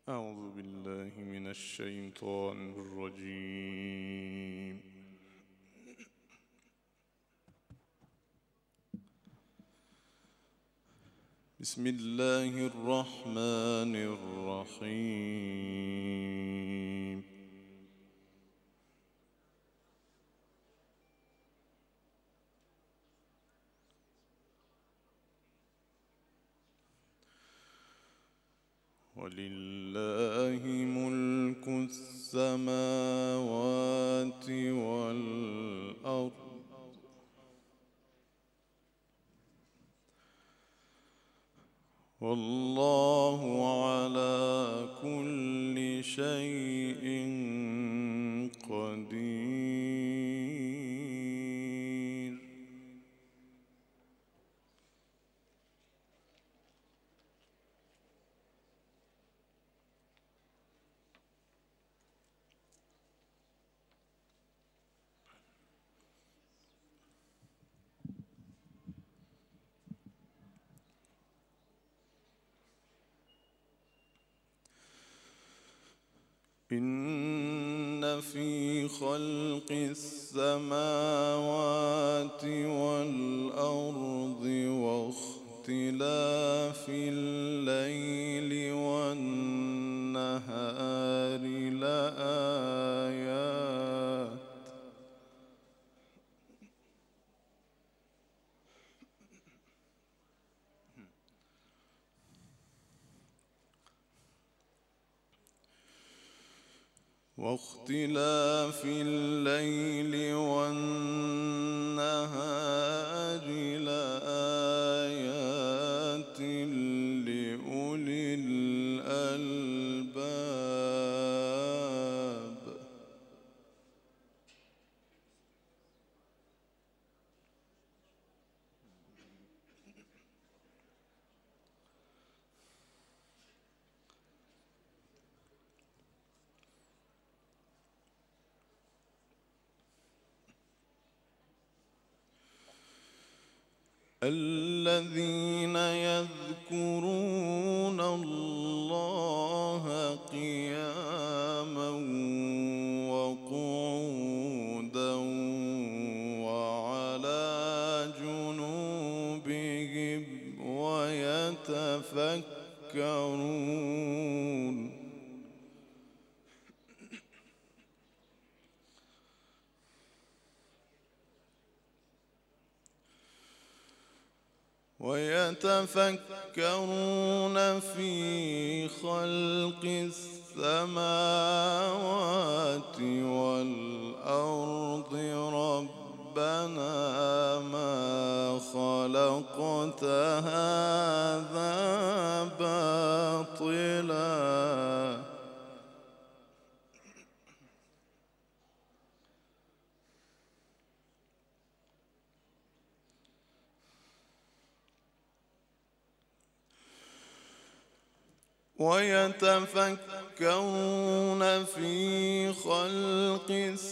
أعوذ بالله من الشيطان الرجيم. بسم الله الرحمن الرحيم. ولله ملك السماوات والأرض والله على كل شيء قدير. إن في خلق السماوات والأرض واختلاف الليل والنهار لآيات لأولي الألباب. الذين يذكرون الله قياما وقعودا وعلى جنوبهم ويتفكرون في خلق السماوات والأرض ربنا ما خلقت هذا باطلا ويتفكرون في خلق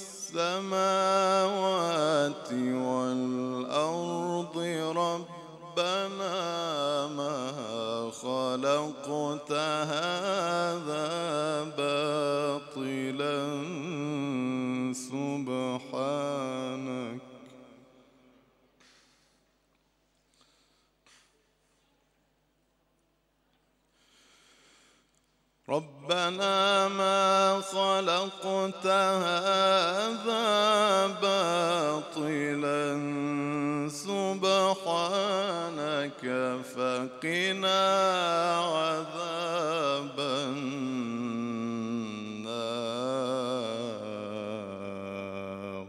السماوات والأرض ربنا ما خلقت هذا باطلا سبحانك ربنا ما خلقت هذا باطلا سبحانك فقنا عذاب النار.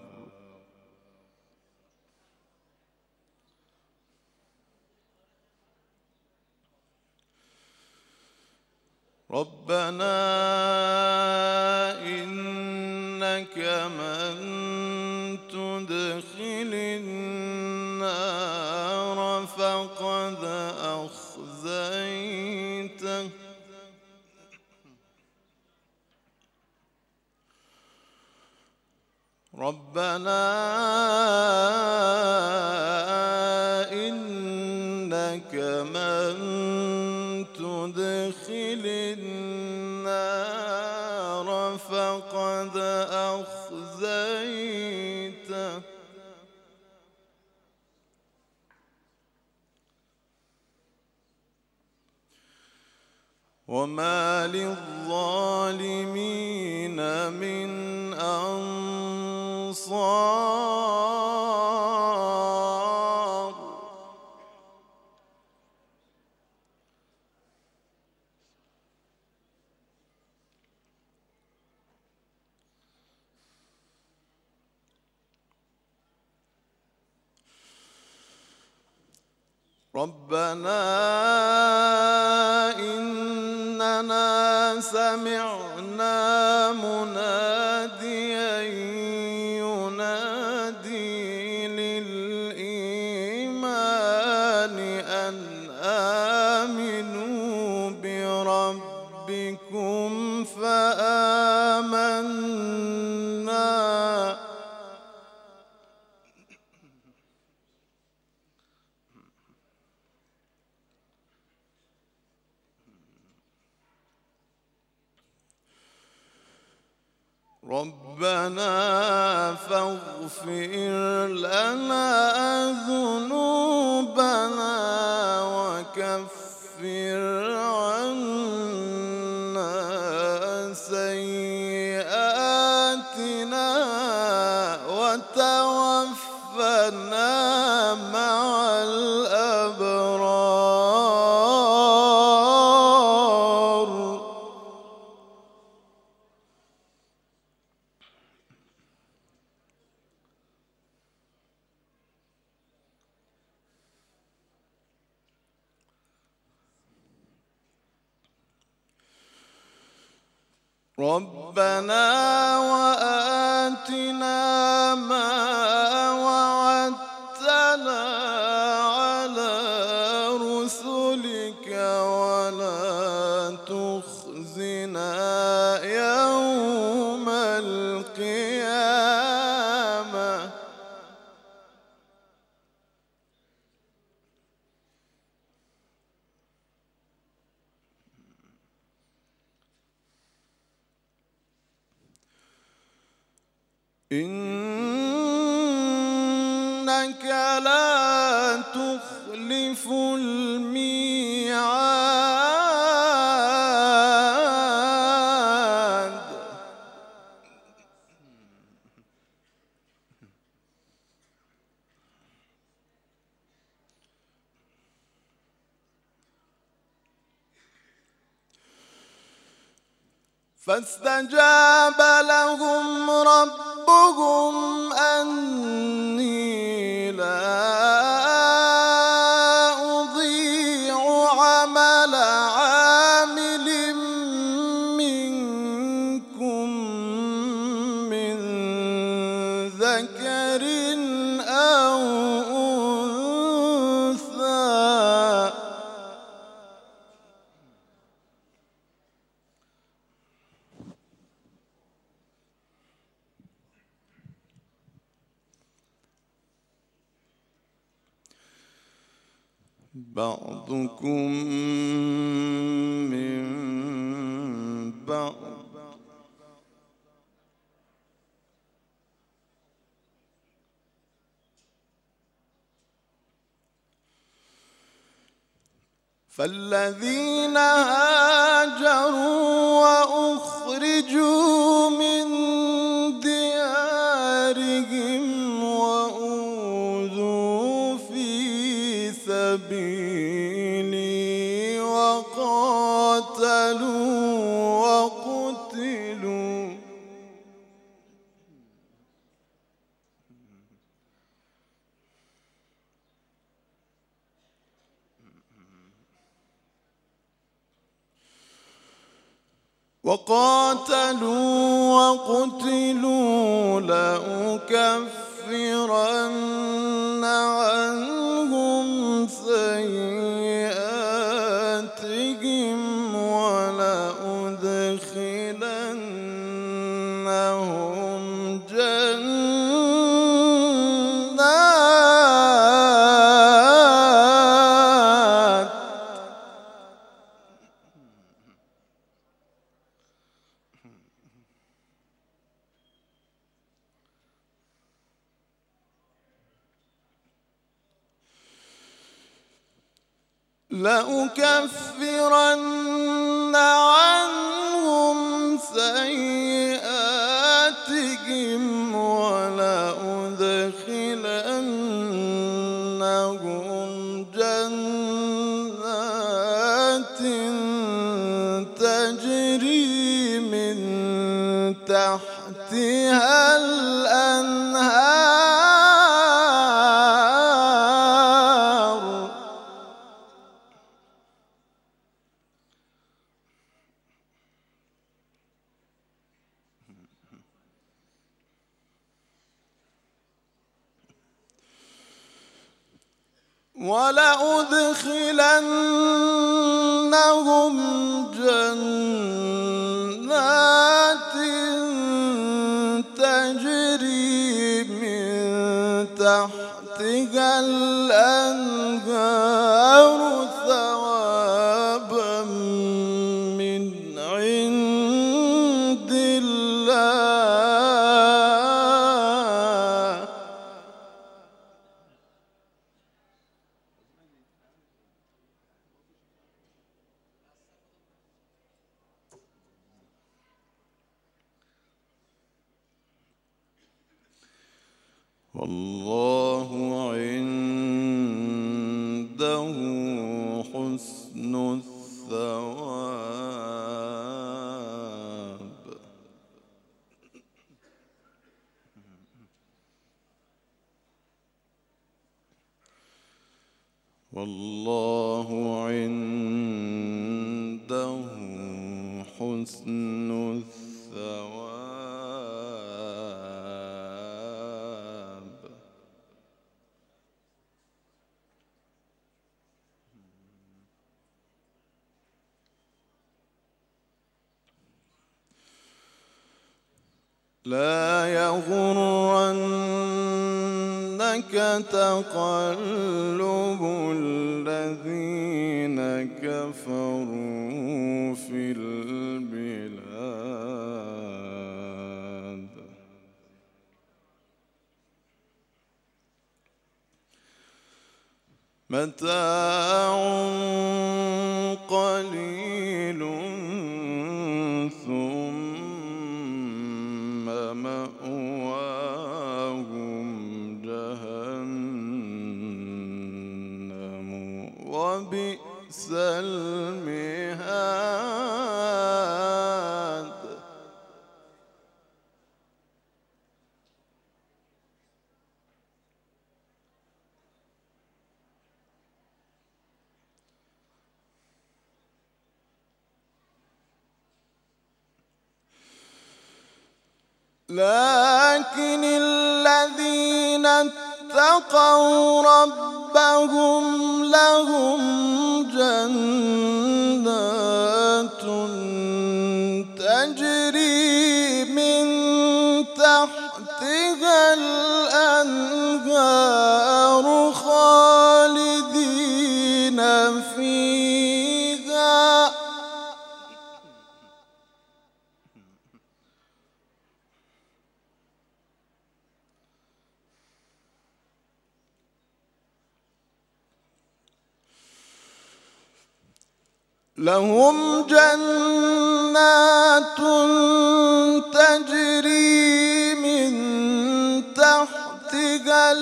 ربنا إنك من تدخل النار فقد أخزيته ربنا إنك من تدخل النار فقد أخزيته وما للظالمين من أنصار ربنا إننا سمعنا مناديا ينادي للإيمان أن آمنوا بربكم فآمنا ربنا فاغفر لنا ذنوبنا وكفر عنا سيئاتنا وتوفنا مع الأبرار ربنا وآتنا ما وعدتنا على رسلك ولا تخزنا يوم القيامة إنك لا تخلف الميعاد فاستجاب لهم ربهم أني لا أضيع عمل عامل منكم من ذكر أو أنثى بعضكم من بعض فالذين هاجروا وأخرجوا من ديارهم وأوذوا في سبيلي وقاتلوا وقتلوا لأكفرن عنهم سيئاتهم ولأدخلنهم جنات لأكفرن عنهم سيئاتهم ولأدخلنهم جنات تجري من تحتها الأنهار ولأدخلنهم جنات تجري من تحتها الأنهار ثوابا من عند الله والله عنده حسن الثواب والله عنده حسن الثواب لا يغرنك تقلب الذين كفروا في البلاد متاع قليل ثم مأواهم جهنم وبئس المهاد لكن الذين اتقوا ربهم لهم جنات تجري من تحتها الأنهار خالدين فيها لهم جنات تجري من تحتها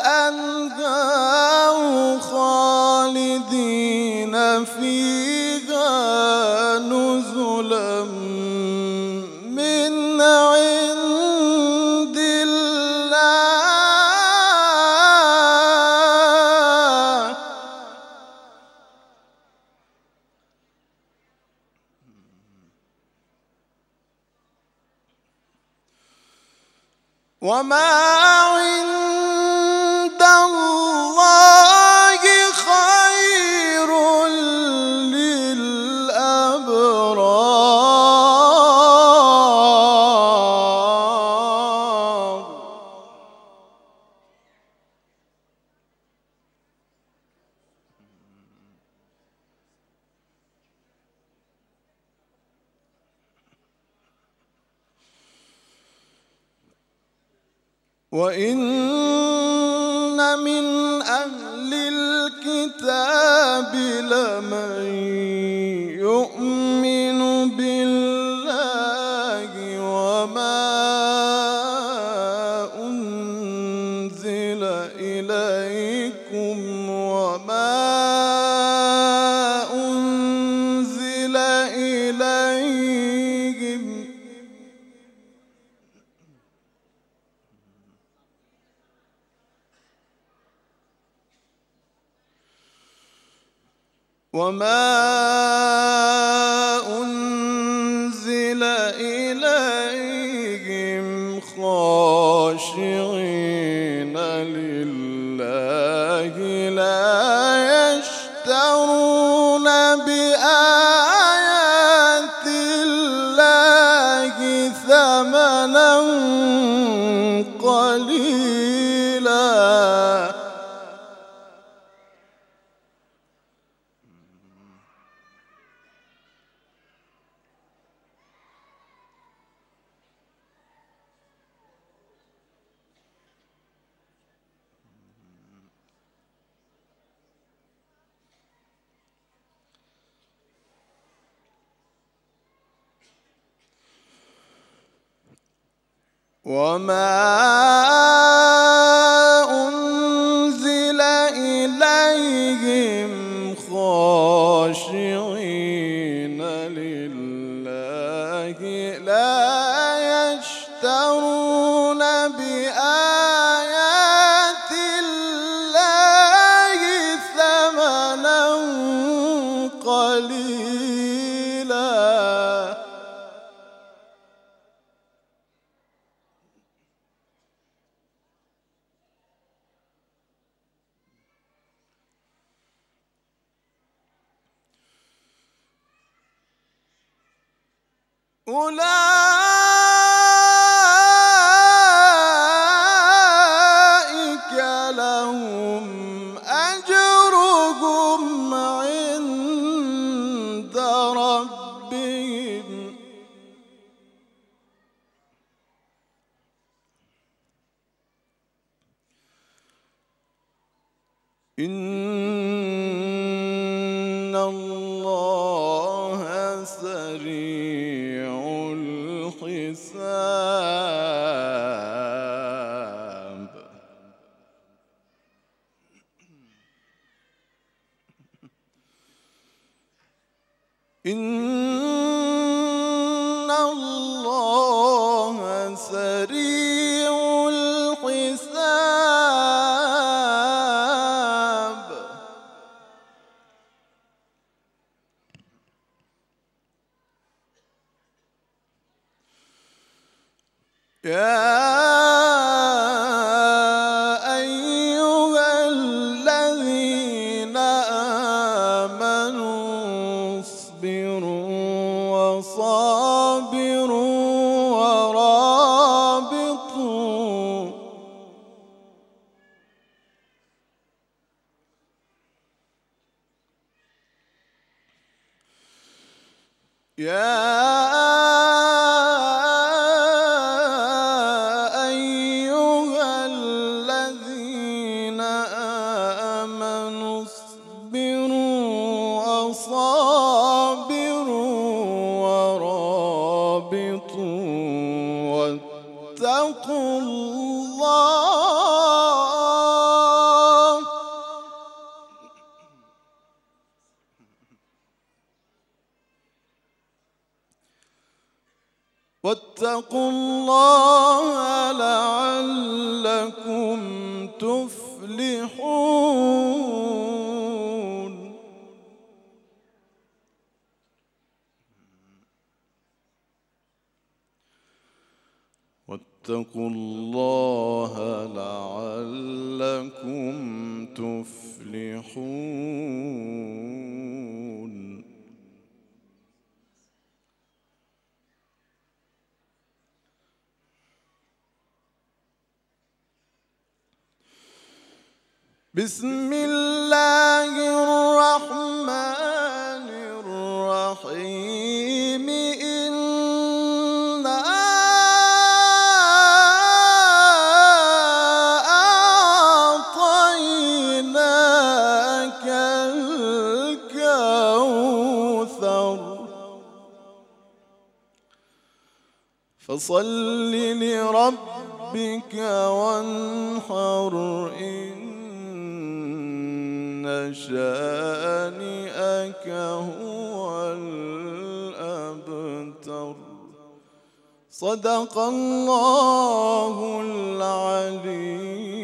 الأنهار خالدين فيها نزلا من عند الله وما عند الله خير للأبرار وإن من أهل الكتاب الكتاب لمن يؤمن بالله وما أنزل إليكم وما أنزل إليهم خاشعين لله لا يشترون بآيات الله ثمنا قليلا وما أنزل إليهم خاشعين لله لا يشترون بآيات الله ثمنا قليلا أولئك لهم أجرهم عند ربهم إن الله سريع الحساب إن الله سريع الحساب يا أيها الذين آمنوا اصبروا وصابروا ورابطوا واتقوا الله لعلكم تفلحون واتقوا الله لعلكم تفلحون بسم الله الرحمن الرحيم إنا أعطيناك فصل لربك وانحر إن شانئك هو الأبتر. صدق الله العليم.